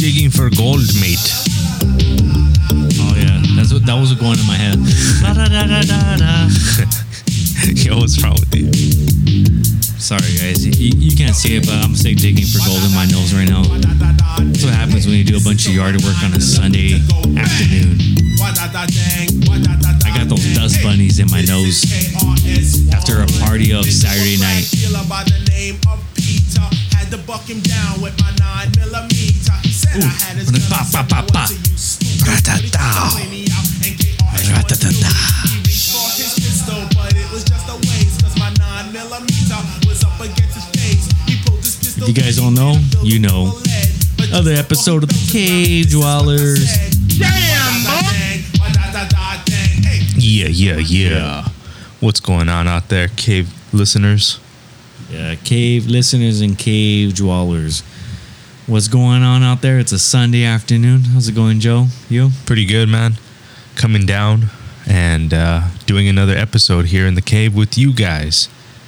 Digging for gold, mate. Oh yeah, that was going in my head. Yo, what's wrong with you? Sorry guys, you can't see it, but I'm sick digging for gold in my nose right now. That's what happens when you do a bunch of yard work on a Sunday afternoon. I got those dust bunnies in my nose after a party of Saturday night. If you guys don't know, you know. Another episode of the Cave Dwellers. Yeah. What's going on out there, cave listeners? Yeah, cave listeners and cave dwellers. What's going on out there? It's a Sunday afternoon. How's it going, Joe? You? Pretty good, man. Coming down and doing another episode here in the cave with you guys.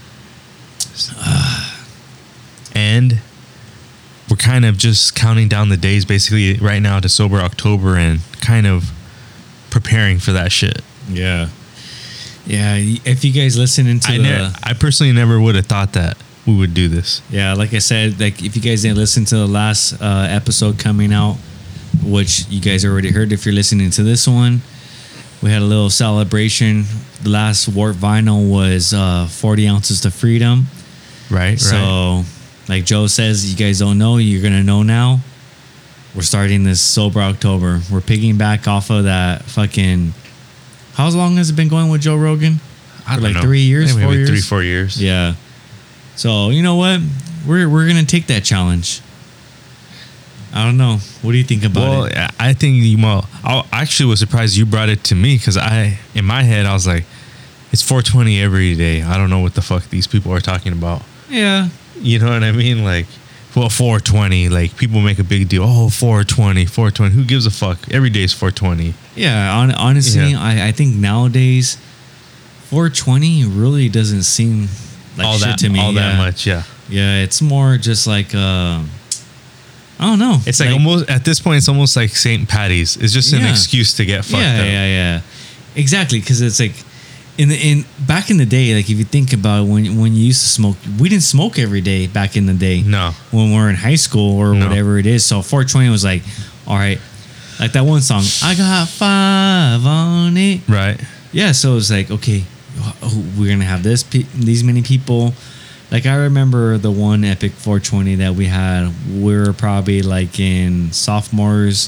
And we're kind of just counting down the days basically right now to Sober October and kind of preparing for that shit. Yeah. Yeah, if you guys listen into I personally never would have thought that we would do this. Yeah, like I said, like if you guys didn't listen to the last episode coming out, which you guys already heard if you're listening to this one, we had a little celebration. The last Wart Vinyl was 40 ounces to freedom. Right. So, like Joe says, you guys don't know, you're going to know now. We're starting this Sober October. We're picking back off of that fucking... How long has it been going with Joe Rogan? I don't know. 3 years, 4 maybe years? 3-4 years. Yeah. So, you know what? We're going to take that challenge. I don't know. What do you think about it? Well, I think I actually was surprised you brought it to me because in my head, I was like, it's 420 every day. I don't know what the fuck these people are talking about. Yeah. You know what I mean? Like, well, 420, like people make a big deal. Oh, 420. Who gives a fuck? Every day is 420. Yeah, honestly, I think nowadays 420 really doesn't seem like all shit that, to me. All that much, yeah. Yeah, it's more just like I don't know. It's like almost at this point, it's almost like St. Patty's. It's just an excuse to get fucked up. Yeah. Exactly, because it's like in back in the day, like if you think about when you used to smoke, we didn't smoke every day back in the day. No. When we were in high school or whatever it is. So 420 was like, all right, like that one song, I got 5 on it. Right. Yeah, so it's like, okay, we're gonna have these many people. Like I remember the one epic 420 that we had. We were probably like in sophomores,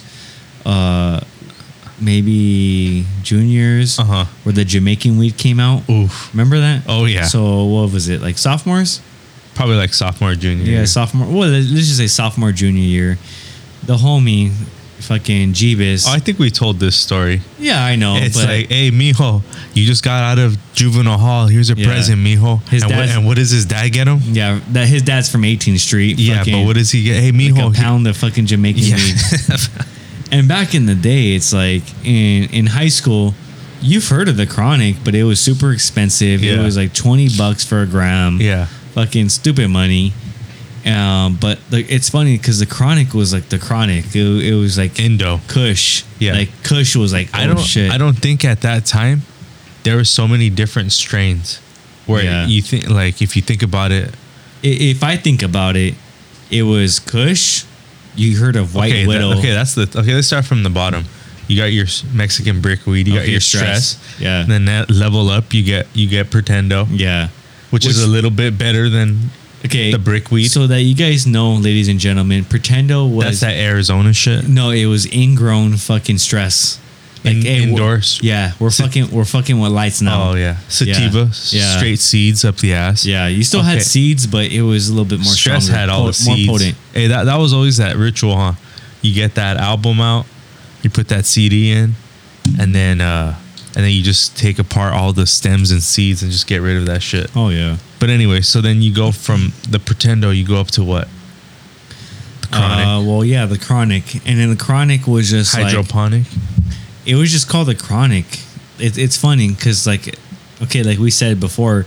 maybe juniors, where the Jamaican weed came out. Oof. Remember that? Oh yeah. So what was it, like sophomores? Probably like sophomore, junior year. Sophomore. Well, let's just say sophomore, junior year. The homie, fucking Jeebus. Oh, I think we told this story. Yeah, I know. It's like, hey, mijo, you just got out of juvenile hall. Here's a present, mijo. And what does his dad get him? Yeah, that his dad's from 18th Street. Yeah, but what does he get? Hey, mijo, like a pound of fucking Jamaican weed. And back in the day, it's like in high school, you've heard of the Chronic, but it was super expensive. Yeah. It was like $20 for a gram. Yeah, fucking stupid money. But like it's funny because the Chronic was like the Chronic. It was like Indo Kush. Yeah, like Kush was like shit. I don't think at that time there were so many different strains. Where you think like if you think about it, if I think about it, it was Kush. You heard of White Widow? Let's start from the bottom. You got your Mexican brickweed. You got your stress. Yeah. And then that level up, you get Pretendo. Yeah. Which is a little bit better than the brickweed. So that you guys know, ladies and gentlemen, Pretendo was... That's that Arizona shit? No, it was ingrown fucking stress. Like indoors. We're fucking with lights now. Oh yeah, sativa, straight seeds up the ass. Yeah, you still had seeds, but it was a little bit more stress. Stronger, had all the seeds. More potent. Hey, that was always that ritual, huh? You get that album out, you put that CD in, and then you just take apart all the stems and seeds and just get rid of that shit. Oh yeah. But anyway, so then you go from the Pretendo, you go up to what? The Chronic. The Chronic, and then the Chronic was just hydroponic. It was just called the Chronic. It's funny because like we said before,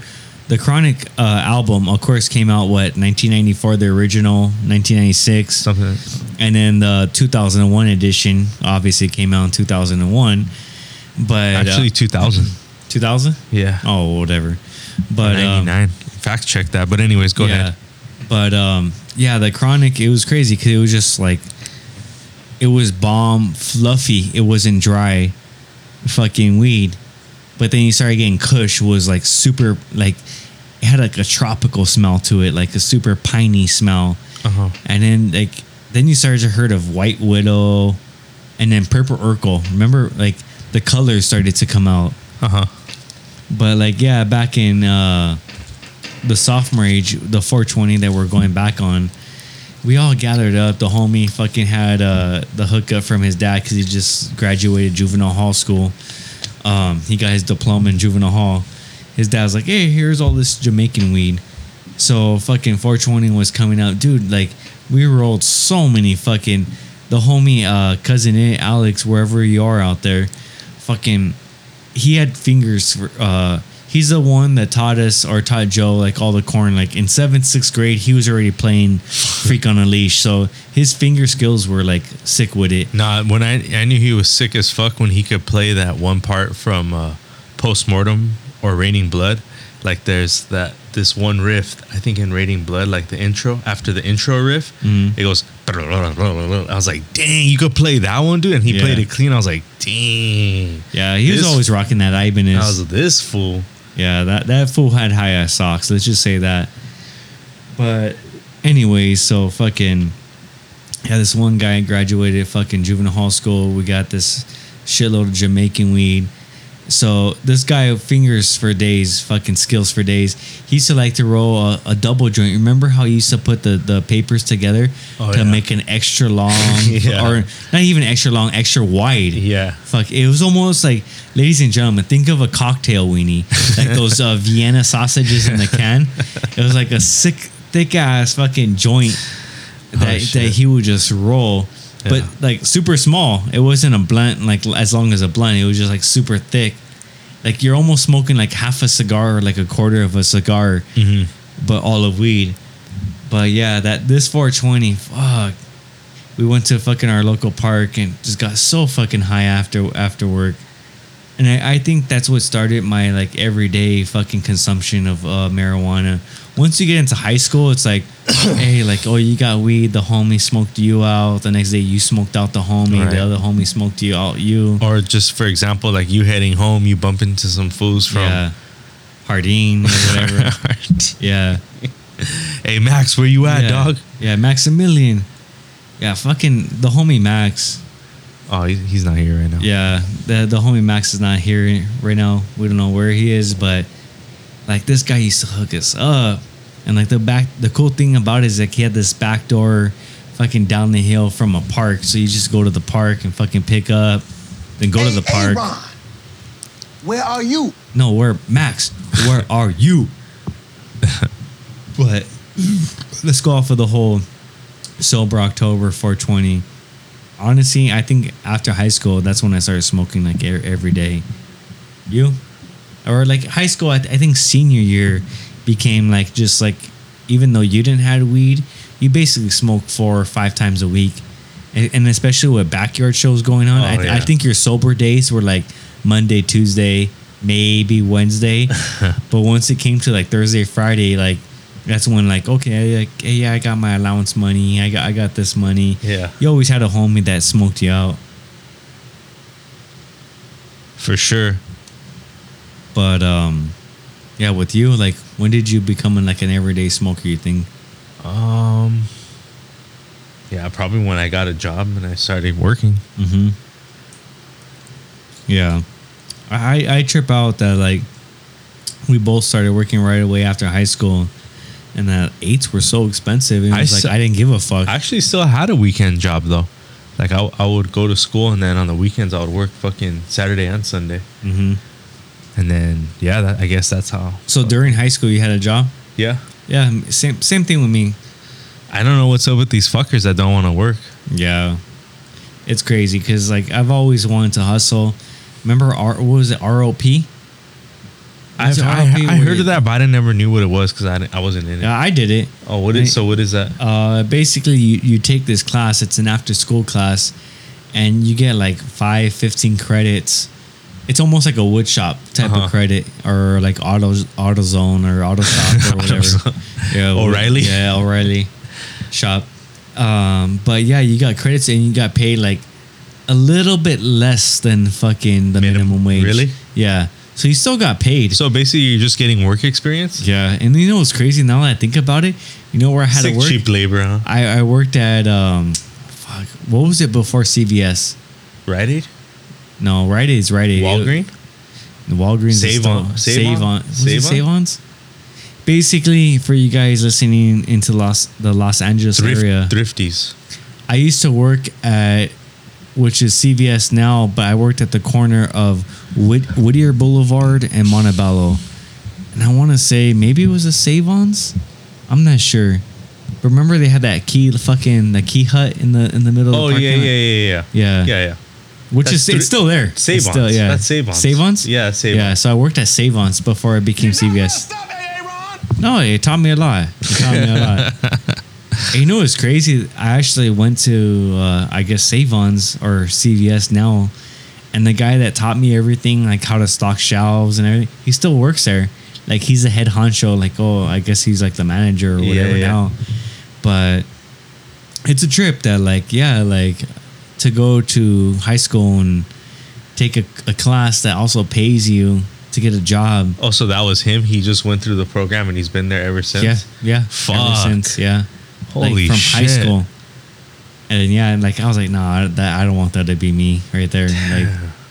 The Chronic album, of course, came out 1994, the original, 1996, Something. and then the 2001 edition obviously came out in 2001. But Actually, 2000. 2000? Yeah. Oh, whatever. But 99. Fact check that. But anyways, go ahead. But yeah, the Chronic, it was crazy because it was just like, it was bomb fluffy. It wasn't dry fucking weed. But then you started getting Kush, was like super, like, it had like a tropical smell to it, like a super piney smell. Uh-huh. And then you started to heard of White Widow and then Purple Urkel. Remember, like, the colors started to come out. Uh-huh. But like, yeah, back in the sophomore age, the 420 that we're going back on, we all gathered up. The homie fucking had the hookup from his dad because he just graduated juvenile hall school. He got his diploma in juvenile hall. His dad's like, hey, here's all this Jamaican weed. So fucking 420 was coming out. Dude, like, we rolled so many fucking... The homie, cousin Alex, wherever you are out there, fucking... He had fingers for... He's the one that taught us, or taught Joe, like, all the corn. Like, in 7th, 6th grade, he was already playing Freak on a Leash. So his finger skills were, like, sick with it. Nah, when I knew he was sick as fuck when he could play that one part from Postmortem or Raining Blood. Like, there's this one riff, I think in Raining Blood, like the intro, after the intro riff, it goes... I was like, dang, you could play that one, dude? And he played it clean. I was like, dang. Yeah, he was always rocking that Ibanez. I was this fool. Yeah, that fool had high ass socks. Let's just say that. But anyways, so fucking this one guy graduated fucking juvenile hall school. We got this shitload of Jamaican weed. So this guy fingers for days, fucking skills for days. He used to like to roll a double joint. Remember how he used to put the papers together to make an extra long, or not even extra long, extra wide. Yeah. Fuck, it was almost like, ladies and gentlemen, think of a cocktail weenie, like those Vienna sausages in the can. It was like a sick, thick ass fucking joint that he would just roll. But like super small. It wasn't a blunt like as long as a blunt. It was just like super thick. Like you're almost smoking like half a cigar or like a quarter of a cigar, but all of weed. But yeah, this 420, fuck. We went to fucking our local park and just got so fucking high after work. And I think that's what started my like everyday fucking consumption of marijuana. Once you get into high school, it's like, hey, like, oh, you got weed, the homie smoked you out. The next day you smoked out the homie, the other homie smoked you out you. Or just, for example, like you heading home, you bump into some fools from Hardin or whatever. Yeah. Hey, Max, where you at, dog? Yeah, Maximilian. Yeah, fucking the homie Max. Oh, he's not here right now. Yeah, the homie Max is not here right now. We don't know where he is, but like this guy used to hook us up. And like the cool thing about it is like he had this back door fucking down the hill from a park. So you just go to the park and fucking pick up, then go to the park. Ron, where are you? No, Max, where are you? But let's go off of the whole sober October 420. Honestly, I think after high school, that's when I started smoking like every day. You? Or like high school, I think senior year became like just like, even though you didn't have weed, you basically smoked 4 or 5 times a week. And especially with backyard shows going on, I think your sober days were like Monday, Tuesday, maybe Wednesday. But once it came to like Thursday, Friday, like that's when like, okay, like, hey, yeah, I got my allowance money. I got this money. Yeah. You always had a homie that smoked you out. For sure. But yeah, with you, like, when did you become like an everyday smoker, you think? Yeah, probably when I got a job and I started working. Mm-hmm. Yeah. I trip out that like we both started working right away after high school, and that 8s were so expensive. And I didn't give a fuck. I actually still had a weekend job though. Like I would go to school and then on the weekends I would work fucking Saturday and Sunday. Mm-hmm. And then I guess that's how. So during high school you had a job? Yeah. Yeah, same thing with me. I don't know what's up with these fuckers that don't want to work. Yeah. It's crazy because like I've always wanted to hustle. Remember what was it, ROP? I heard of that, but I never knew what it was because I wasn't in it. Yeah, I did it. Oh, what is that? Basically, you take this class. It's an after-school class, and you get like 15 credits. It's almost like a wood shop type of credit, or like AutoZone or Auto Shop or whatever. Yeah, O'Reilly. Yeah, O'Reilly shop. But yeah, you got credits and you got paid like a little bit less than fucking the minimum wage. Really? Yeah. So you still got paid. So basically, you're just getting work experience. Yeah, and you know what's crazy? Now that I think about it, you know where I had to work? Cheap labor, huh? I worked at what was it before CVS? Rite Aid? No, Rite Aid's Rite Aid. Walgreens? The Walgreens. Save-Ons? Basically, for you guys listening into the Los Angeles area, Thrifties. I used to work at, which is CVS now, but I worked at the corner of Whittier Boulevard and Montebello. And I want to say maybe it was a Save-Ons. I'm not sure. But remember they had that key hut in the middle of the parking lot? Yeah. Which is it's still there. Save-Ons. That's Save-Ons. Save-Ons? Yeah, Save-Ons. Yeah, so I worked at Save-Ons before I became CVS. No, it taught me a lot. And you know what's crazy? I actually went to I guess Save-Ons or CVS now, and the guy that taught me everything, like how to stock shelves and everything, he still works there. Like he's the head honcho. Like, oh, I guess he's like the manager or whatever now. But it's a trip that like to go to high school and take a class that also pays you to get a job. Oh, so that was him? He just went through the program and he's been there ever since? Yeah. Fuck. Ever since, yeah. Holy from shit. High school. And yeah, like I was like, nah, I don't want that to be me right there. Like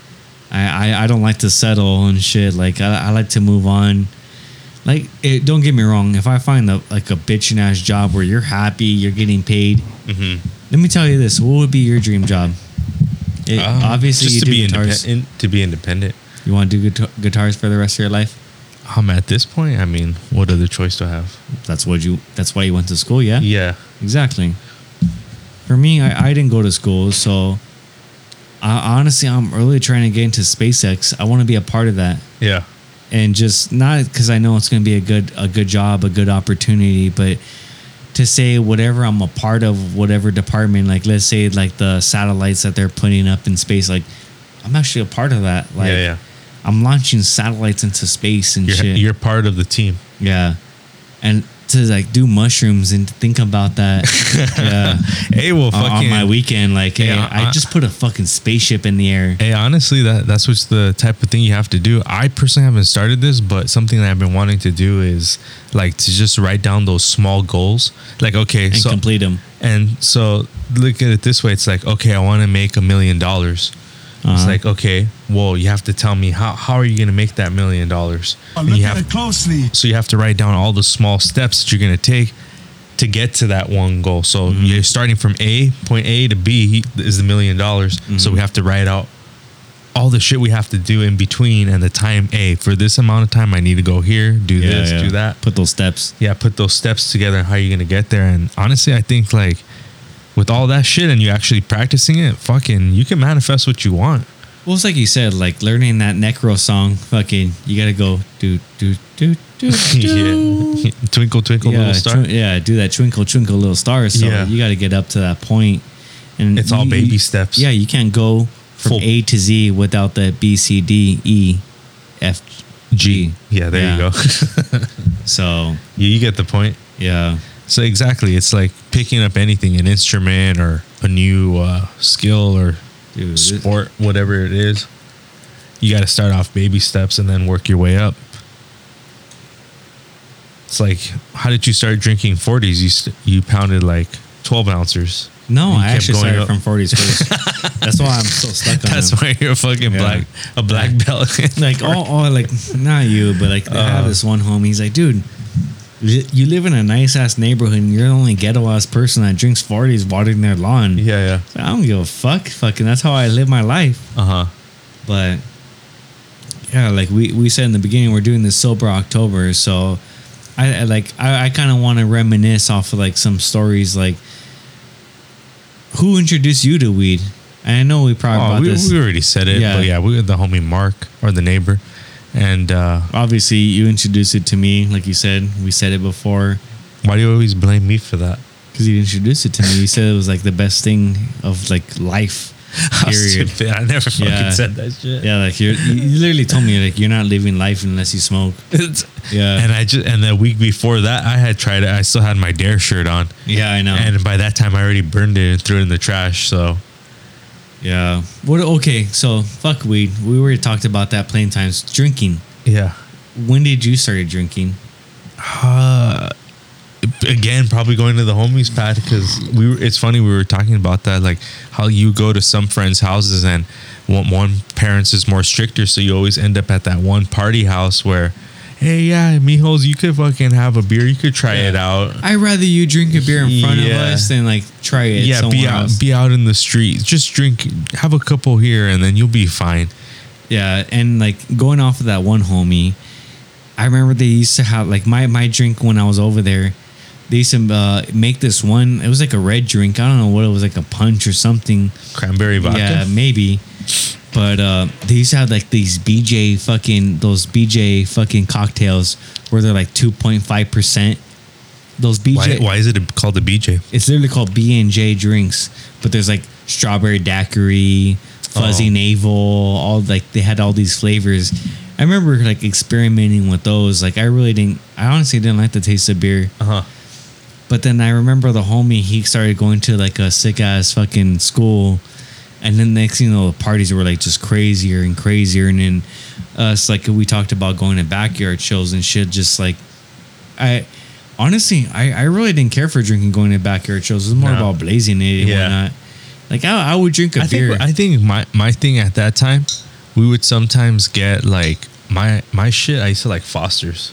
I don't like to settle and shit. Like I like to move on. Like don't get me wrong, if I find a bitchin' ass job where you're happy, you're getting paid, let me tell you this, what would be your dream job? Obviously just you do guitars. to be independent. You want to do guitars for the rest of your life? At this point, I mean, what other choice do I have? That's why you went to school, yeah? Yeah. Exactly. For me, I didn't go to school, so honestly, I'm really trying to get into SpaceX. I want to be a part of that. Yeah. And just not because I know it's going to be a good job, a good opportunity, but to say whatever I'm a part of, whatever department, like let's say like the satellites that they're putting up in space, like I'm actually a part of that. Like, yeah. I'm launching satellites into space and shit. You're part of the team. Yeah. And to like do mushrooms and think about that. Yeah. Hey, well, on my weekend, like, hey, I just put a fucking spaceship in the air. Hey, honestly, that's what's the type of thing you have to do. I personally haven't started this, but something that I've been wanting to do is like to just write down those small goals. Like, okay, and complete them. And so look at it this way. It's like, okay, I want to make $1 million. It's like, okay, well, you have to tell me how are you going to make that $1 million? Look at it closely. So you have to write down all the small steps that you're going to take to get to that one goal. So you're starting from point A to B is the $1 million. So we have to write out all the shit we have to do in between and the time. For this amount of time, I need to go here, do this, do that. Put those steps. Yeah, put those steps together and how you're going to get there. And honestly, I think like with all that shit and you actually practicing it, fucking, you can manifest what you want. Well, it's like you said, like learning that Necro song, fucking, you got to go do. Yeah. Twinkle, twinkle, little star. Do that twinkle, twinkle, little star. So you got to get up to that point. And it's all baby steps. Yeah, you can't go from A to Z without the B, C, D, E, F, G. Yeah, there you go. So. You get the point. Yeah. So exactly, it's like picking up anything, an instrument or a new skill or sport, whatever it is. You got to start off baby steps and then work your way up. It's like, how did you start drinking 40s? You pounded like 12 ounces. No, I actually started from 40s first. That's why I'm so stuck on That's them. why you're a fucking black belt. Like, like, not you, but like, I have this one homie. He's like, dude, you live in a nice ass neighborhood and you're the only ghetto ass person that drinks 40s watering their lawn. Yeah. So I don't give a fuck. Fucking, that's how I live my life. But yeah, like we said in the beginning, we're doing this sober October. So I kind of want to reminisce off of like some stories, like who introduced you to weed? And I know we probably brought this. We already said it, but we had the homie Mark or the neighbor. And Obviously, you introduced it to me, like you said. We said it before why do you always blame me for that? because you introduced it to me. You said it was like the best thing of like life. How Period. stupid. I never fucking Yeah. said that shit. Yeah, like you literally told me like you're not living life unless you smoke. Yeah, And the week before that, I had tried it. I still had my Dare shirt on. yeah, I know. And by that time, I already burned it and threw it in the trash. So Yeah. What? Okay, so fuck weed. We already talked about that plenty of times. Drinking. yeah. When did you start drinking? Again, probably going to the homies pad because it's funny we were talking about that, like how you go to some friends' houses and one parents is more stricter, so you always end up at that one party house where, hey, yeah, mijos, you could fucking have a beer, you could try it out. I'd rather you drink a beer in front of Yeah. us than like try it Yeah, somewhere else. be out in the street, just drink, have a couple here, and then you'll be fine. Yeah, and like going off of that one homie, I remember they used to have like my drink when I was over there. They used to make this one. It was like a red drink. I don't know what it was, like a punch or something. Cranberry vodka. Yeah, maybe. But they used to have like those BJ fucking cocktails where they're like 2.5%. Those BJ. Why is it called a BJ? It's literally called B&J drinks, but there's like strawberry daiquiri, fuzzy navel, all like they had all these flavors. I remember like experimenting with those. Like I honestly didn't like the taste of beer. Uh-huh. But then I remember the homie, he started going to like a sick ass fucking school. And then next thing you know, the parties were like just crazier and crazier. And then us, like we talked about going to backyard shows and shit, just like I really didn't care for drinking going to backyard shows. It was more No. about blazing it and Yeah. whatnot. Like I would drink a beer. I think my thing at that time, we would sometimes get like my shit. I used to like Foster's.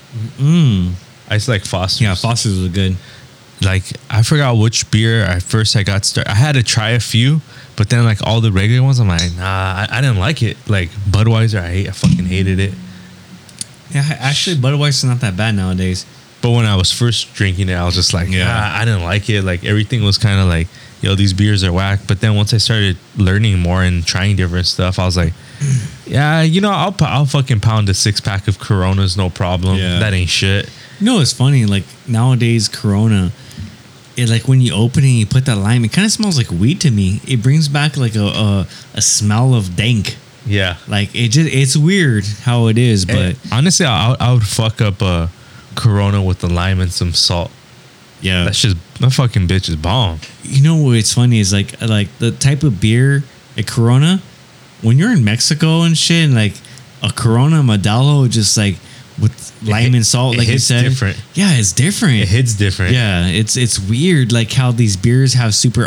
I used to like Foster's. Yeah, Foster's was good. Like I forgot which beer I got started. I had to try a few, but then like all the regular ones, I'm like, nah, I didn't like it. Like Budweiser, I fucking hated it. Yeah, actually, Budweiser's not that bad nowadays. But when I was first drinking it, I was just like, Yeah. I didn't like it. Like everything was kind of like, yo, these beers are whack. But then once I started learning more and trying different stuff, I was like, yeah, you know, I'll fucking pound a 6-pack of Coronas, no problem. Yeah. That ain't shit. You know, it's funny. Like nowadays, Corona, it like when you open it and you put that lime, it kind of smells like weed to me. It brings back like a smell of dank. Yeah. Like it's weird how it is, but Honestly, I would fuck up a Corona with the lime and some salt. yeah, That fucking bitch is bomb. you know what's funny is like the type of beer, a Corona, when you're in Mexico and shit, and like a Corona Modelo, just like with lime and salt, like you hits said, different. Yeah, it's different. It hits different. Yeah, it's weird, like how these beers have super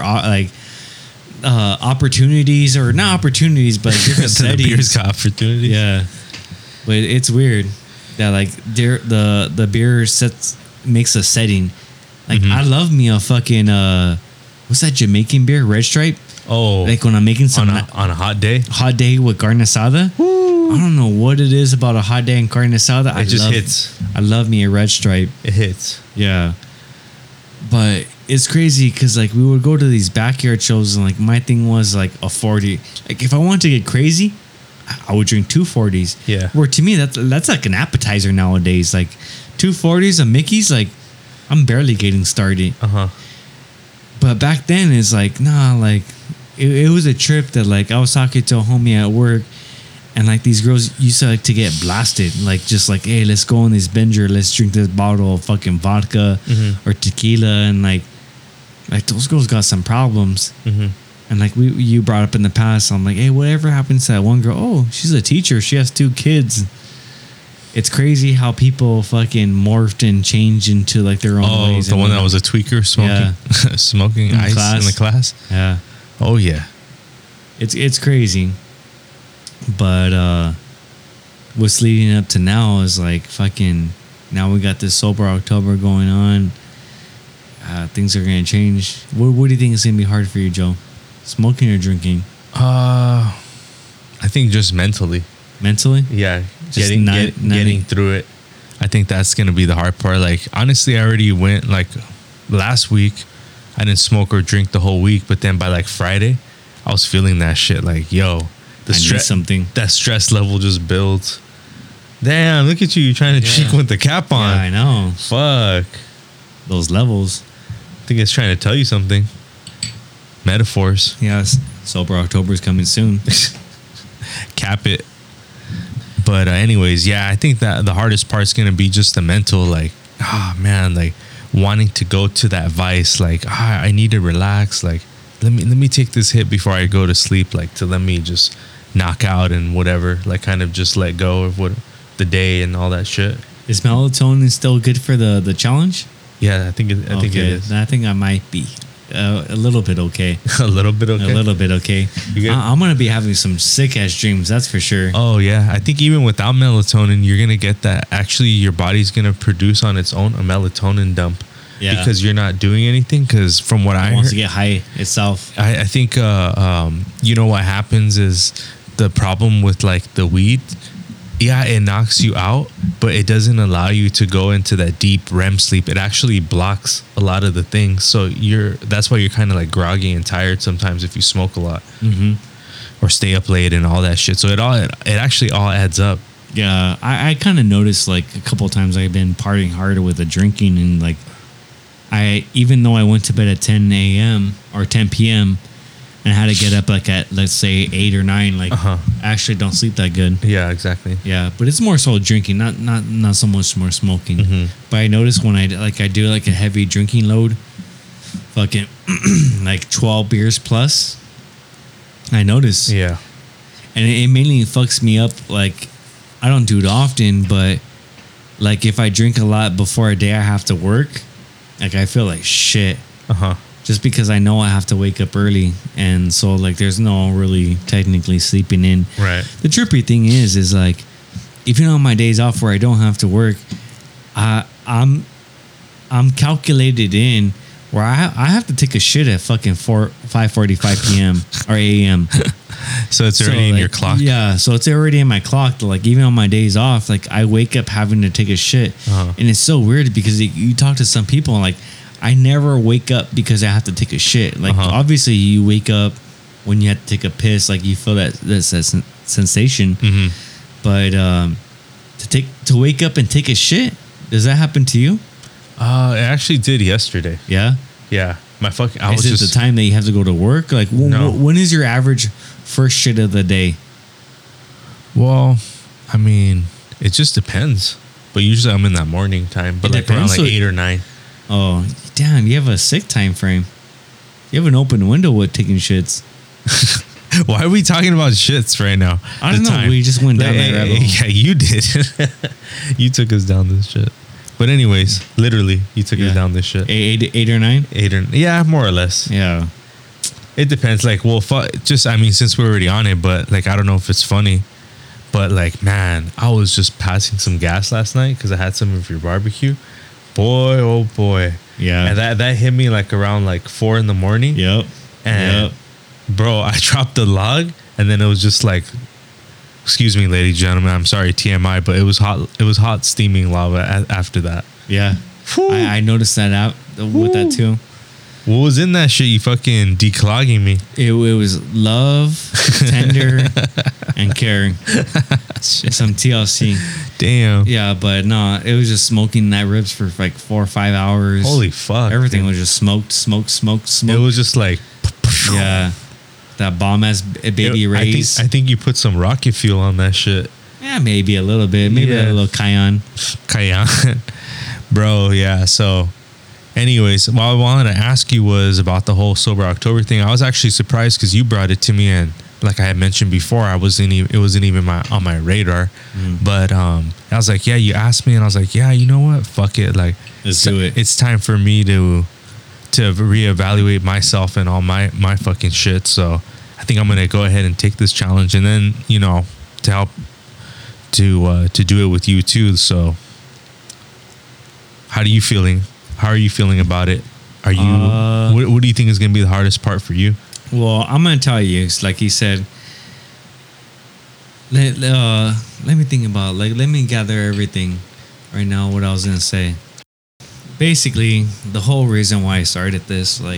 opportunities, or not opportunities, but different The settings. beer's got opportunity. Yeah, but it's weird that like the beer makes a setting. Like I love me a fucking what's that Jamaican beer, Red Stripe? Oh, Like when I'm making some on a hot day, hot day with carne asada. I don't know what it is about a hot day and carne asada. it just hits. I love me a Red Stripe. It hits. Yeah. But it's crazy because like we would go to these backyard shows and like my thing was like a 40. Like if I wanted to get crazy, I would drink 2 40s. Yeah. Where to me that's like an appetizer nowadays. Like 2 40s of Mickey's, like I'm barely getting started. Uh-huh. But back then it's like, nah, like it was a trip that like I was talking to a homie at work. And like these girls used to like to get blasted, like just like, hey, let's go on this binger, let's drink this bottle of fucking vodka or tequila, and like those girls got some problems. And like you brought up in the past, I'm like, hey, whatever happens to that one girl? Oh, she's a teacher, she has 2 kids. It's crazy how people fucking morphed and changed into like their own ways. The one that was a tweaker smoking smoking In the ice class. in the class. Yeah, Oh yeah. it's crazy. But what's leading up to now is like fucking, now we got this sober October going on. Things are gonna change. What do you think is gonna be hard for you, Joe? Smoking or drinking? I think just mentally. Mentally? Yeah, Just getting through it. I think that's gonna be the hard part. Like honestly, I already went like last week. I didn't smoke or drink the whole week, but then by like Friday, I was feeling that shit. Like, yo, I need something. That stress level just builds. Damn, look at you. You're trying to cheek with the cap on. Yeah, I know. Fuck. Those levels. I think it's trying to tell you something. Metaphors. Yes. Sober October is coming soon. Cap it. But anyways, yeah, I think that the hardest part is going to be just the mental, like, man, like wanting to go to that vice, like, I need to relax, like, let me take this hit before I go to sleep, like, to let me just knock out and whatever, like, kind of just let go of what the day and all that shit. Is melatonin still good for the challenge? Yeah, I think it is. I think I might be a little bit okay. A little bit okay. A little bit okay. I'm gonna be having some sick ass dreams. That's for sure. Oh yeah, I think even without melatonin, you're gonna get that. Actually, your body's gonna produce on its own a melatonin dump. Yeah. Because you're not doing anything. Because from what I wants heard, to get high itself. I think you know what happens is the problem with like the weed. Yeah, it knocks you out, but it doesn't allow you to go into that deep REM sleep. It actually blocks a lot of the things. So that's why you're kind of like groggy and tired sometimes if you smoke a lot or stay up late and all that shit. So it actually all adds up. Yeah, I kind of noticed like a couple of times I've been partying harder with the drinking, and like even though I went to bed at 10 a.m. or 10 p.m. and I had to get up like at, let's say, 8 or 9, like I actually don't sleep that good. Yeah, exactly. Yeah, but it's more so drinking, not so much more smoking. But I notice when I do like a heavy drinking load, fucking like 12 beers plus, I notice. Yeah. And it mainly fucks me up. Like, I don't do it often, but like if I drink a lot before a day I have to work, like I feel like shit. Just because I know I have to wake up early, and so like there's no really technically sleeping in. Right. The trippy thing is like, even on my days off where I don't have to work, I'm calculated in where I have to take a shit at fucking 5:45 p.m. or a.m. So it's already in your clock. Yeah, so it's already in my clock. Like even on my days off, like I wake up having to take a shit, and it's so weird because you talk to some people and like, I never wake up because I have to take a shit. Like obviously you wake up when you have to take a piss, like you feel that sensation. But to wake up and take a shit, does that happen to you? It actually did yesterday. Yeah. Yeah. Is it the time that you have to go to work? Like No. When is your average first shit of the day? Well, I mean, it just depends. But usually I'm in that morning time, but like around like 8 or 9. Oh, damn, you have a sick time frame. You have an open window with taking shits. Why are we talking about shits right now? I don't know. We just went down that rabbit hole. Yeah, you did. You took us down this shit. But anyways, literally, you took us down this shit. 8 or 9? 8 or yeah, more or less. Yeah. It depends. Like, well, I mean, since we're already on it, but like, I don't know if it's funny. But like, man, I was just passing some gas last night because I had some of your barbecue. Boy, oh boy. Yeah. And that hit me like around like 4 a.m. Yep. And bro, I dropped the log and then it was just like, excuse me, ladies and gentlemen, I'm sorry, TMI, but it was hot. It was hot steaming lava after that. Yeah. I noticed that out with that too. What was in that shit? You fucking declogging me. It was love, tender, and caring. Some TLC. Damn. Yeah, but no, it was just smoking that ribs for like 4 or 5 hours. Holy fuck. Everything dude. was just smoked. It was just like. Yeah. That bomb ass baby rays. I think you put some rocket fuel on that shit. Yeah, maybe a little bit. Maybe a little cayenne. Bro, yeah. So, anyways, what I wanted to ask you was about the whole Sober October thing. I was actually surprised because you brought it to me, and like I had mentioned before, it wasn't even on my radar. But I was like, yeah, you asked me, and I was like, yeah, you know what? Fuck it. Like, let's do it. It's time for me to reevaluate myself and all my fucking shit. So I think I'm gonna go ahead and take this challenge, and then to help to do it with you too. So how are you feeling about it? Are you what do you think is gonna be the hardest part for you? Well, I'm gonna tell you, it's like he said, let me think about, like, let me gather everything right now, what I was gonna say. Basically, the whole reason why I started this, like,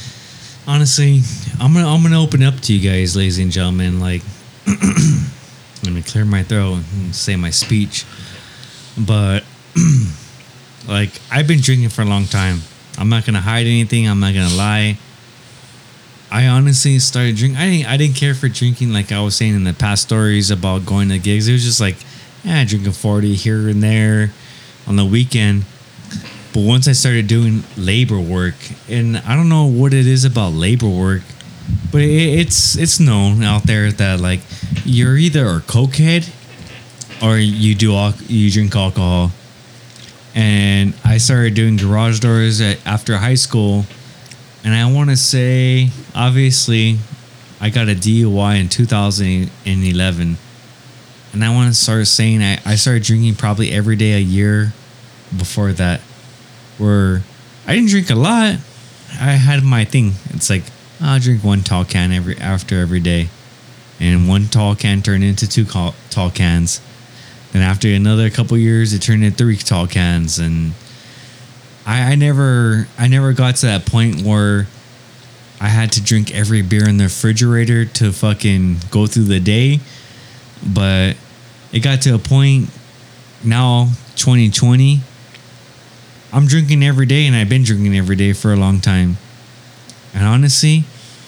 honestly, I'm gonna open up to you guys, ladies and gentlemen. Like, Let me clear my throat and say my speech. But like, I've been drinking for a long time. I'm not gonna hide anything. I'm not gonna lie. I honestly started drinking. I didn't care for drinking like I was saying in the past stories about going to gigs. It was just like, drinking 40 here and there on the weekend. But once I started doing labor work, and I don't know what it is about labor work, but it's known out there that like you're either a cokehead or you drink alcohol. And I started doing garage doors after high school, and I want to say, obviously, I got a DUI in 2011, and I want to start saying I started drinking probably every day a year before that, where I didn't drink a lot. I had my thing. It's like I'll drink one tall can after every day, and one tall can turned into two tall cans. Then after another couple years, it turned into 3 tall cans, and I never got to that point where I had to drink every beer in the refrigerator to fucking go through the day. But it got to a point now, 2020, I'm drinking every day, and I've been drinking every day for a long time. And honestly,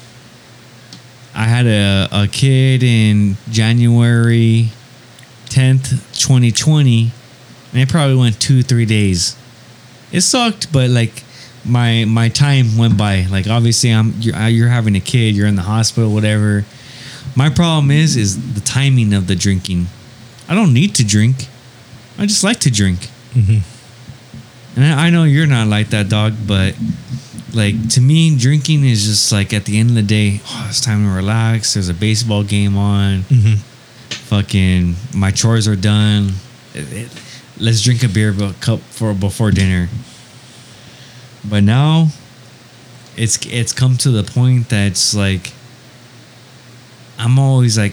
I had a kid in January 10th, 2020, and it probably went 2-3 days. It sucked, but like my time went by. Like obviously you're having a kid, you're in the hospital, whatever. My problem is the timing of the drinking. I don't need to drink. I just like to drink. And I know you're not like that, dog, but like to me, drinking is just like at the end of the day, it's time to relax. There's a baseball game on. Fucking my chores are done. Let's drink a beer before dinner. But now it's come to the point that it's like I'm always like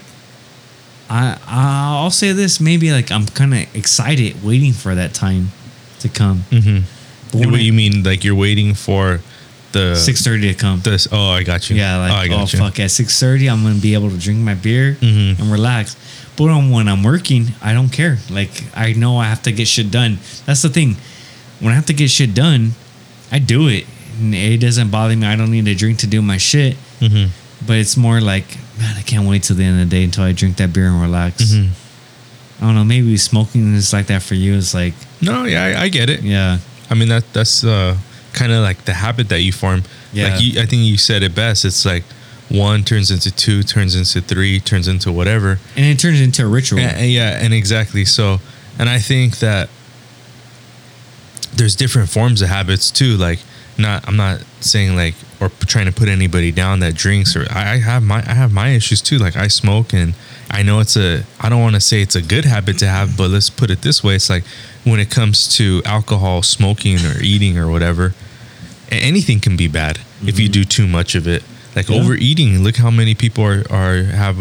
I'll say this, maybe like I'm kind of excited waiting for that time to come. But what do you mean? Like you're waiting for the 6:30 to come? I got you. Yeah, like I got you. Fuck, at 6:30 I'm gonna be able to drink my beer and relax. But when I'm working, I don't care. Like I know I have to get shit done. That's the thing. When I have to get shit done, I do it. And it doesn't bother me. I don't need to drink to do my shit. But it's more like, man, I can't wait till the end of the day until I drink that beer and relax. I don't know. Maybe smoking is like that for you. It's like, no, yeah, I get it. Yeah. I mean that's kind of like the habit that you form. Yeah. Like I think you said it best. It's like 1 turns into 2, turns into 3, turns into whatever, and it turns into a ritual. And exactly. So, and I think that there's different forms of habits too. Like, I'm not saying like or trying to put anybody down that drinks, or I have my issues too. Like I smoke, and I know I don't want to say it's a good habit to have, but let's put it this way: it's like when it comes to alcohol, smoking, or eating, or whatever, anything can be bad if you do too much of it. Like overeating, look how many people have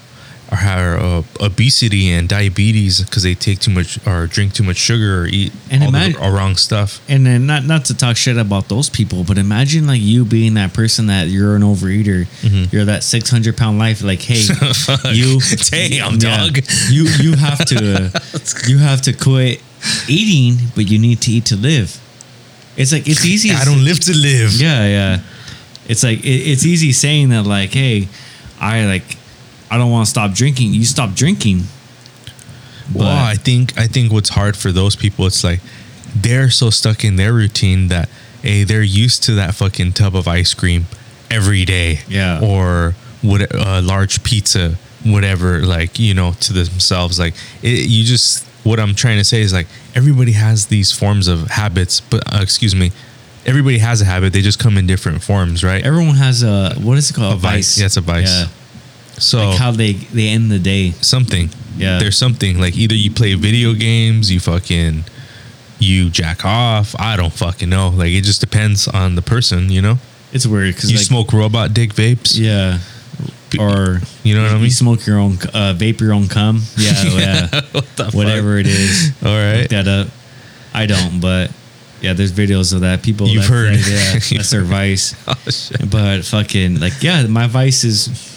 obesity and diabetes because they take too much or drink too much sugar or eat the wrong stuff. And then not to talk shit about those people, but imagine like you being that person that you're an overeater. You're that 600-pound life. Like, hey, you damn dog. You have to quit eating, but you need to eat to live. It's like it's easy. I don't live to live. Yeah. It's like it's easy saying that, like, hey, I don't want to stop drinking. You stop drinking. Well, I think what's hard for those people, it's like they're so stuck in their routine that they're used to that fucking tub of ice cream every day. Yeah. Or a large pizza, whatever. Like, to themselves, like what I'm trying to say is like everybody has these forms of habits, but everybody has a habit. They just come in different forms, right? Everyone has what is it called? A vice. Yeah, it's a vice. Yeah. So like how they end the day. Something. Yeah. There's something like either you play video games, you jack off. I don't fucking know. Like it just depends on the person, It's weird because you smoke robot dick vapes. Yeah. Or you know what I mean? You smoke your own vape your own cum. Yeah. Whatever it is. All right. Look that up. I don't, but yeah, there's videos of that. You've heard. That's their vice. Oh, shit. But fucking my vice is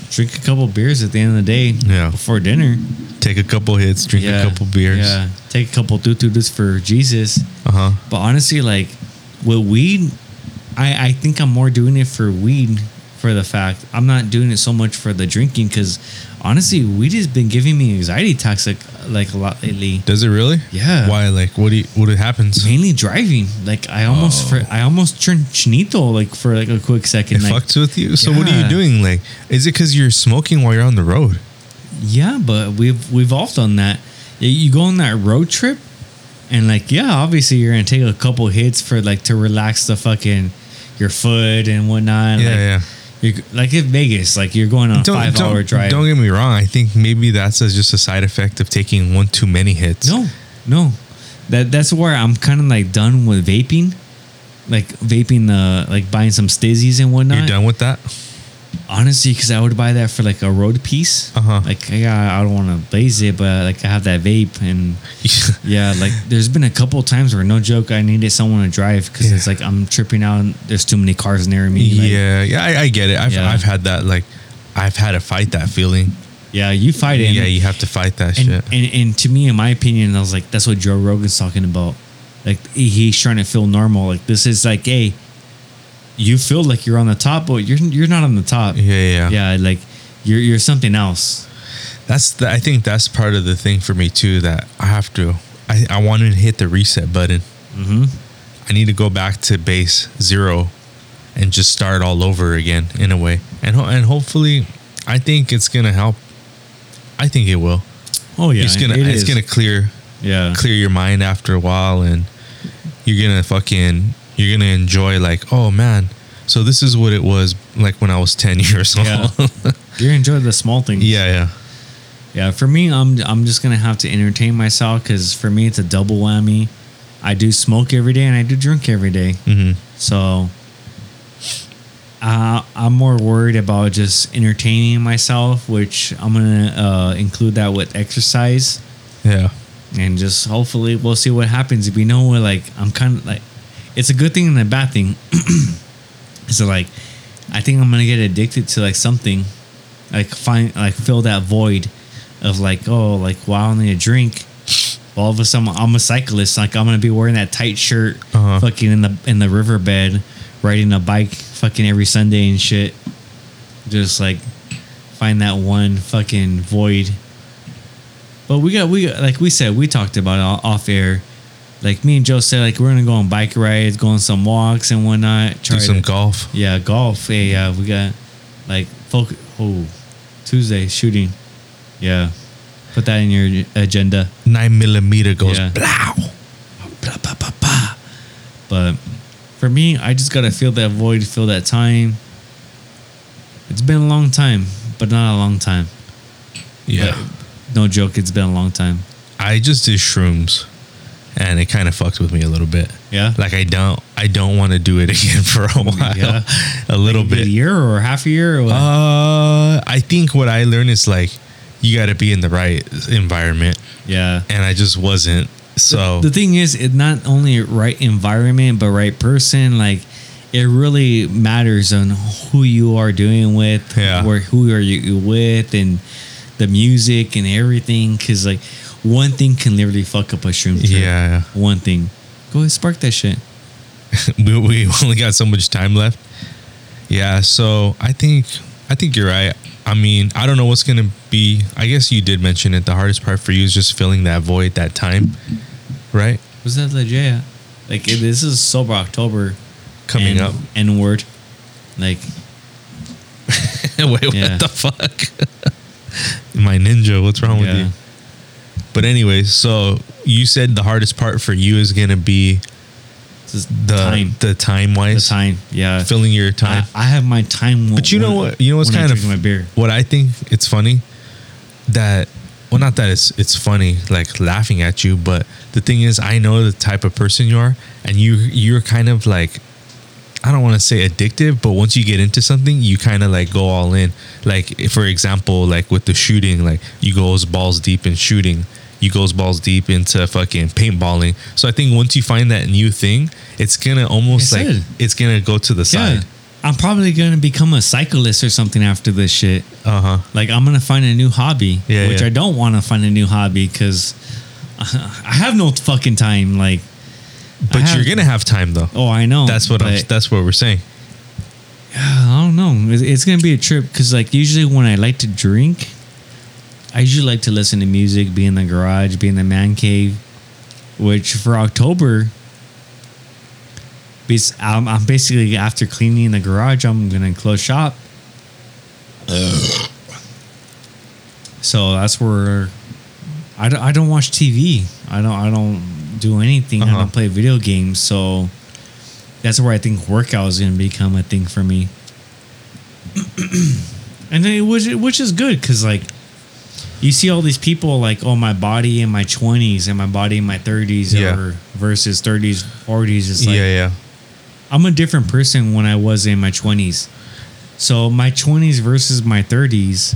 drink a couple beers at the end of the day. Yeah. Before dinner. Take a couple hits, drink a couple beers. Yeah. Take a couple tutus for Jesus. Uh-huh. But honestly, like with weed, I think I'm more doing it for weed for the fact I'm not doing it so much for the drinking because honestly, weed has been giving me anxiety attacks like a lot lately. Does it really? Yeah. Why? Like, what happens? Mainly driving. Like I almost turned chinito like for like a quick second. It like, fucks with you. So what are you Yeah. doing? Like, is it because you're smoking while you're on the road? Yeah, but we've all done that. You go on that road trip, and like obviously you're gonna take a couple hits for like to relax the fucking your foot and whatnot. Yeah, like, yeah. You're, like in Vegas, like you're going on a 5-hour drive. Don't get me wrong. I think maybe that's just a side effect of taking one too many hits. No, that's where I'm kind of like done with vaping, like vaping like buying some stizzies and whatnot. You're done with that? Honestly, because I would buy that for like a road piece. Like I don't want to blaze it, but like I have that vape and yeah, like there's been a couple times where no joke I needed someone to drive because it's like I'm tripping out and there's too many cars near me. Like, I get it. I've had that. Like I've had to fight that feeling. Yeah, you fight it. Yeah, you have to fight that and, shit. And to me, in my opinion, I was like, that's what Joe Rogan's talking about. Like he's trying to feel normal. Like this is like, hey, you feel like you're on the top, but you're not on the top. Yeah. Like you're something else. I think that's part of the thing for me too. That I have to. I want to hit the reset button. Mm-hmm. I need to go back to base zero, and just start all over again in a way. And hopefully, I think it's gonna help. I think it will. Oh yeah, it's gonna clear your mind after a while, and you're gonna enjoy like, oh man, so this is what it was like when I was 10 years old. Yeah. You enjoy the small things. Yeah. For me, I'm just gonna have to entertain myself because for me it's a double whammy. I do smoke every day and I do drink every day. Mm-hmm. So I'm more worried about just entertaining myself, which I'm gonna include that with exercise. Yeah. And just hopefully we'll see what happens. If we know what, like, I'm kind of like, it's a good thing and a bad thing. So like, I think I'm gonna get addicted to like something, like fill that void of like, oh, like, wow, I need a drink. All of a sudden, I'm a cyclist. Like I'm gonna be wearing that tight shirt, fucking in the riverbed, riding a bike, fucking every Sunday and shit. Just like find that one fucking void. But we got like we said, we talked about it off air. Like me and Joe said, like we're gonna go on bike rides, go on some walks and whatnot. Do some golf. Yeah, golf. Hey, we got like Tuesday shooting. Yeah, put that in your agenda. 9mm goes Yeah. blow. Blah, blah, blah, blah. But for me, I just gotta feel that void, feel that time. It's been a long time, but not a long time. Yeah. But no joke, it's been a long time. I just did shrooms, and it kind of fucked with me a little bit. Yeah. Like I don't want to do it again for a while. Yeah. A little Like bit. A year or half a year? Or what? I think what I learned is like you got to be in the right environment, Yeah. and I just wasn't. So The thing is, it's not only right environment, but right person. Like, it really matters on who you are doing with, Yeah. who are you with, and the music and everything. Because like, one thing can literally fuck up a shroom trip. Yeah. One thing. Go ahead, spark that shit. we only got so much time left. Yeah, so I think you're right. I mean, I don't know what's gonna be. I guess you did mention it. The hardest part for you is just filling that void, that time, right? Was that legit? Like, this is sober October Coming up. N-word. Like, Wait, what Yeah. the fuck? My ninja, what's wrong with Yeah. you? But anyways, so you said the hardest part for you is gonna be just the time wise, The time. Yeah. filling your time. I have my time. But you know what? You know what's when I kind of drink my beer. what I think it's funny that not that it's funny like laughing at you, but the thing is I know the type of person you are, and you're kind of like, I don't want to say addictive, but once you get into something, you kind of like go all in. Like if, for example, like with the shooting, like you goes balls deep in shooting. You goes balls deep into fucking paintballing. So I think once you find that new thing, it's gonna almost Like I like said. it's gonna go to the side. I'm probably gonna become a cyclist or something after this shit. Like I'm gonna find a new hobby, which I don't want to find a new hobby because I have no fucking time. Like, but you're gonna have time though. Oh, I know. That's what we're saying. I don't know. It's gonna be a trip because like usually when I like to drink, I usually like to listen to music, be in the garage, be in the man cave. Which for October, I'm basically after cleaning the garage, I'm gonna close shop. So that's where I don't watch TV. I don't do anything. I don't play video games. So that's where I think workout is gonna become a thing for me. And then which is good because like you see all these people like, oh, my body in my 20s and my body in my 30s or versus 30s, 40s. It's like, I'm a different person when I was in my 20s. So my 20s versus my 30s,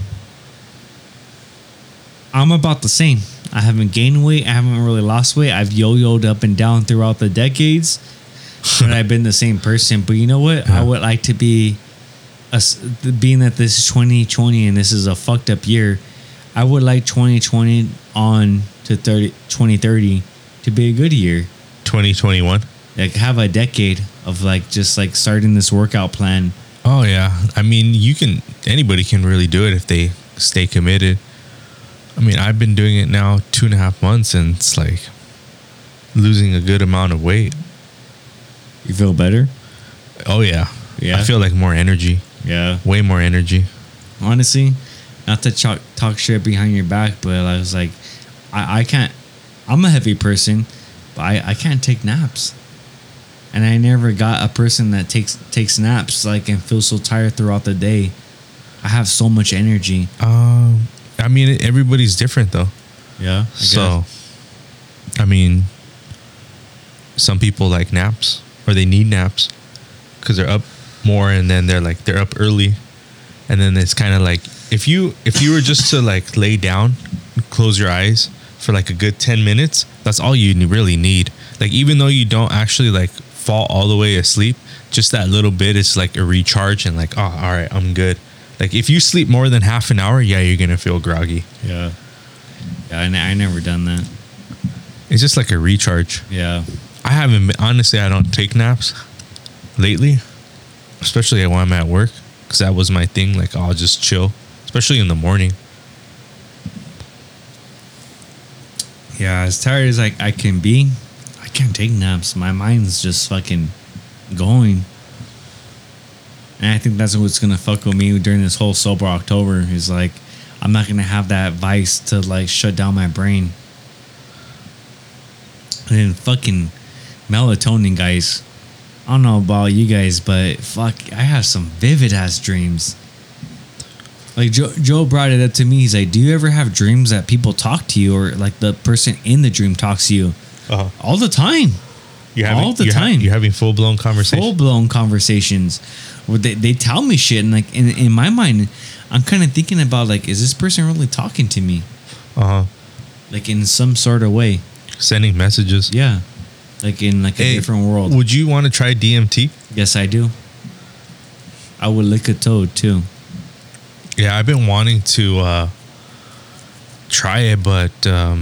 I'm about the same. I haven't gained weight. I haven't really lost weight. I've yo-yoed up and down throughout the decades, but I've been the same person. But you know what? I would like to be, being that this is 2020 and this is a fucked up year, I would like 2020 on to 2030 to be a good year. 2021? Like have a decade of like just like starting this workout plan. Oh yeah. I mean, anybody can really do it if they stay committed. I mean, I've been doing it now 2.5 months and it's like losing a good amount of weight. You feel better? Oh yeah. Yeah. I feel like more energy. Yeah. Way more energy. Honestly, not to talk shit behind your back, but I was like, I can't. I'm a heavy person, but I can't take naps, and I never got a person that takes naps like and feels so tired throughout the day. I have so much energy. I mean, everybody's different though. Yeah. I mean, some people like naps or they need naps because they're up more, and then they're up early, and then it's kind of like. If you were just to like lay down, close your eyes for like a good 10 minutes, that's all you really need. Like even though you don't actually like fall all the way asleep, just that little bit is like a recharge and like, oh, all right, I'm good. Like if you sleep more than half an hour, you're gonna feel groggy. Yeah, I never done that. It's just like a recharge. Yeah, I don't take naps lately, especially when I'm at work, because that was my thing. Like I'll just chill. Especially in the morning. Yeah, as tired as I can be, I can't take naps. My mind's just fucking going. And I think that's what's going to fuck with me during this whole sober October is like, I'm not going to have that vice to like shut down my brain. And then fucking melatonin, guys. I don't know about you guys, but fuck, I have some vivid ass dreams. Like Joe brought it up to me. He's like, do you ever have dreams that people talk to you or like the person in the dream talks to you? All the time. You're having full-blown conversations? Full-blown conversations. Where they tell me shit. And like in my mind, I'm kind of thinking about like, is this person really talking to me? Like in some sort of way. Sending messages? Yeah. Like in like a different world. Would you want to try DMT? Yes, I do. I would lick a toad too. Yeah, I've been wanting to try it, but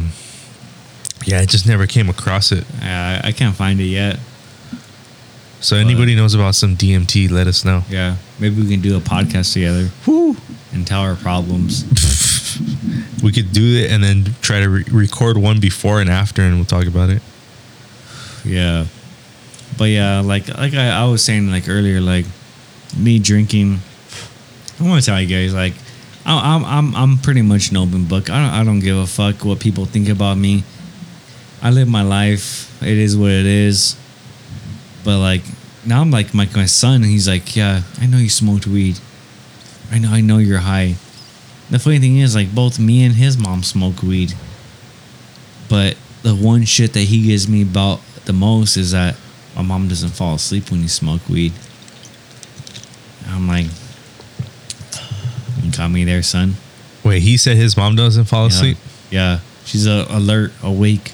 I just never came across it. I can't find it yet. So anybody knows about some DMT, let us know. Yeah, maybe we can do a podcast together. Woo. And tell our problems. We could do it and then try to record one before and after, and we'll talk about it. Yeah, but yeah, like I was saying like earlier, like me drinking. I want to tell you guys, like, I'm pretty much an open book. I don't give a fuck what people think about me. I live my life. It is what it is. But like now, I'm like my son. He's like, yeah, I know you smoked weed. I know you're high. The funny thing is, like, both me and his mom smoke weed. But the one shit that he gives me about the most is that my mom doesn't fall asleep when you smoke weed. And I'm like, you got me there, son. Wait, he said his mom doesn't fall asleep? Yeah. She's alert, awake.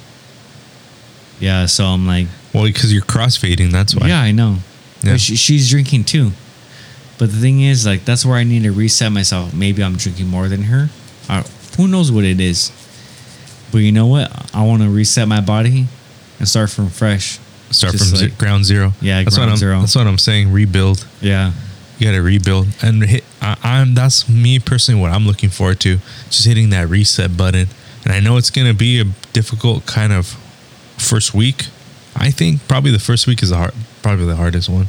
Yeah, so I'm like... Well, because you're crossfading, that's why. Yeah, I know. Yeah. She's drinking too. But the thing is, like, that's where I need to reset myself. Maybe I'm drinking more than her. Who knows what it is? But you know what? I want to reset my body and start from fresh. Start Just from like- ground zero. Yeah, that's ground what zero. That's what I'm saying. Rebuild. Yeah. You got to rebuild and that's me personally. What I'm looking forward to, just hitting that reset button. And I know it's gonna be a difficult kind of first week. I think probably the first week is probably the hardest one.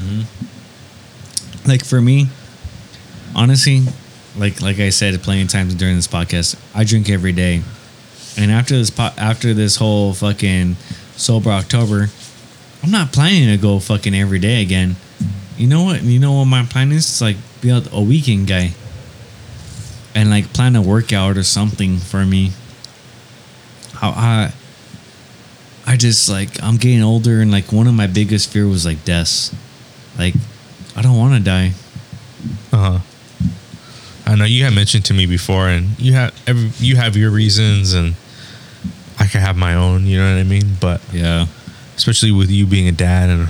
Like for me, honestly, like I said plenty of times during this podcast, I drink every day. And after this whole fucking sober October, I'm not planning to go fucking every day again. You know what? My plan is to like be a weekend guy. And like plan a workout or something for me. I just like I'm getting older and like one of my biggest fear was like deaths. Like I don't want to die. I know you had mentioned to me before, and you have your reasons, and I can have my own. You know what I mean? But Yeah. especially with you being a dad and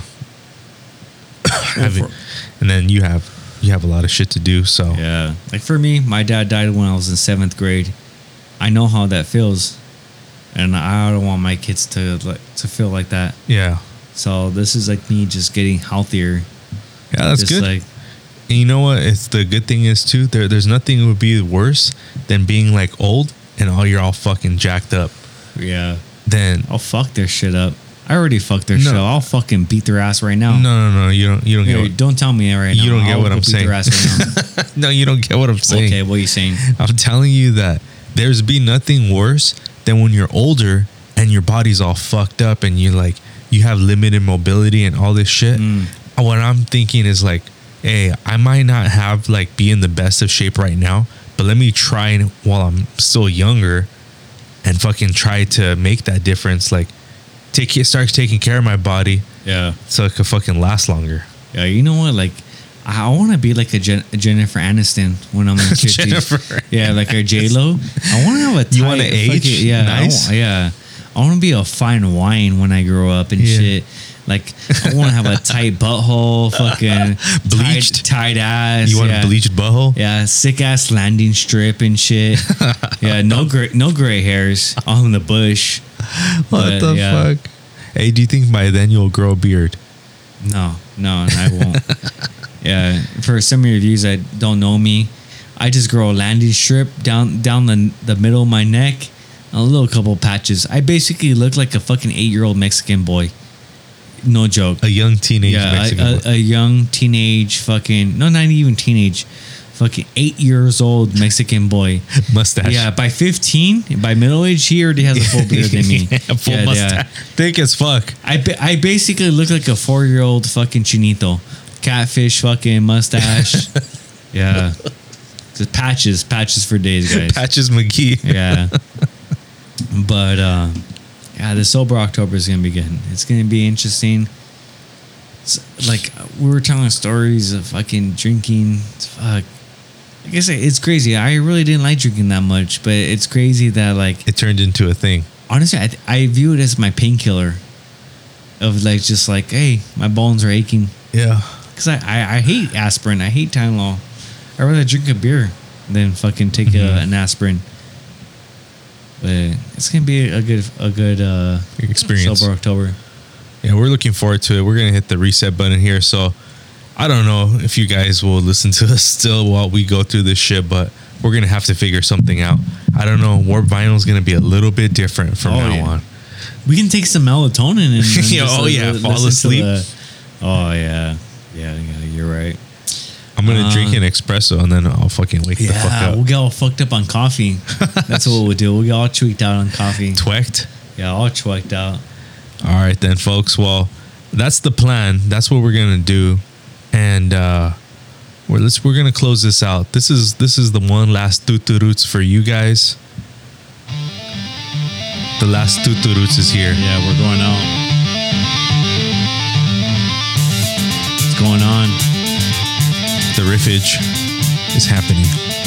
and then you have a lot of shit to do. So Yeah. Like for me, my dad died when I was in 7th grade. I know how that feels. And I don't want my kids to feel like that. yeah, So this is like me just getting healthier. yeah, that's Just good. like And you know what? It's the good thing is too. There's nothing that would be worse than being like old and you're all fucking jacked up. yeah. Then I'll fuck their shit up. I already fucked their shit up. I'll fucking beat their ass right now. no, you don't get Hey, what, don't tell me right now. you don't get I'll what go I'm beat saying. Their ass right now. No, you don't get what I'm saying. Okay, what are you saying? I'm telling you that there's be nothing worse than when you're older and your body's all fucked up and you have limited mobility and all this shit. What I'm thinking is like, hey, I might not have like be in the best of shape right now, but let me try while I'm still younger and fucking try to make that difference. Like start taking care of my body Yeah. so it could fucking last longer. Yeah, you know what? Like, I want to be like a Jennifer Aniston when I'm in 50s. Jennifer. Yeah, like a J-Lo. I want to have a tight, You wanna age Yeah, nice? I want to be a fine wine when I grow up and Yeah. shit. Like, I want to have a tight butthole, fucking Bleached? tight ass. You want yeah. a bleached butthole? Yeah, sick ass landing strip and shit. Yeah, no gray hairs on the bush. What But, the yeah. fuck? Hey, do you think by then you'll grow a beard? No, I won't. Yeah, for some of your viewers that don't know me, I just grow a landing strip down the middle of my neck, a little couple patches. I basically look like a fucking 8-year-old Mexican boy. No joke. A young teenage Mexican boy. a young teenage fucking not even teenage, fucking 8 years old Mexican boy. Mustache. Yeah, by 15, by middle age, he already has a full beard than me. A full Yeah, mustache. Thick as fuck. I basically look like a 4-year-old fucking chinito. Catfish fucking mustache. Yeah. Just patches for days, guys. Patches McGee. Yeah. But yeah, the sober October is gonna be good. It's gonna be interesting. It's like we were telling stories of fucking drinking. Fuck. Like I said, it's crazy. I really didn't like drinking that much, but it's crazy that like It turned into a thing. honestly, I view it as my painkiller. Of like just like, hey, my bones are aching. Yeah. Because I hate aspirin. I hate Tylenol. I'd rather drink a beer than fucking take an aspirin. But it's gonna be a good Experience. sober October. Yeah, we're looking forward to it. We're gonna hit the reset button here. So I don't know if you guys will listen to us still while we go through this shit, but we're gonna have to figure something out. I don't know. Warp Vinyl is gonna be a little bit different from now yeah. on. We can take some melatonin and Yeah, just, oh, yeah, fall listen to asleep. Oh yeah, you're right. I'm gonna drink an espresso and then I'll fucking wake the fuck Yeah, up. we'll get all fucked up on coffee. That's what we'll do. We'll get all tweaked out on coffee. Tweaked. Yeah, all tweaked out. All right then, folks. Well, that's the plan. That's what we're gonna do, and we're gonna close this out. This is the one last tuturuts for you guys. The last tuturuts is here. Yeah, we're going out. What's going on? The riffage is happening.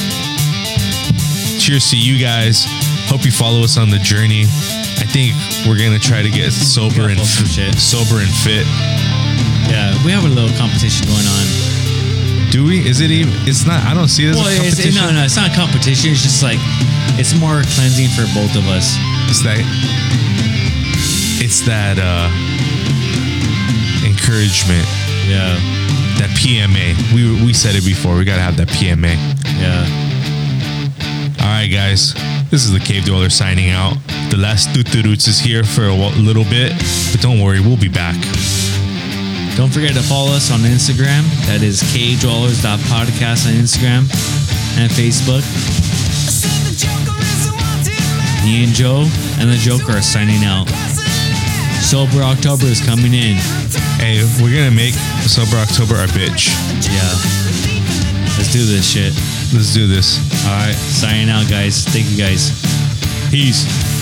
Cheers to you guys. Hope you follow us on the journey. I think we're gonna try to get sober and post some shit. fit. Yeah, we have a little competition going on. Do we? Is it even? It's not. I don't see it as a competition. No, it's not a competition. It's just like it's more cleansing for both of us. It's that encouragement. Yeah. That PMA. We said it before. We gotta have that PMA. Yeah. All right, guys. This is the Cave Dweller signing out. The last Tuturuts is here for a little bit, but don't worry, we'll be back. Don't forget to follow us on Instagram. That is cavedwellers.podcast on Instagram and Facebook. Me and Joe and the Joker are signing out. Sober October is coming in. Hey, we're gonna make Sober October our bitch. Yeah. Let's do this shit. Let's do this. All right. Signing out, guys. Thank you, guys. Peace.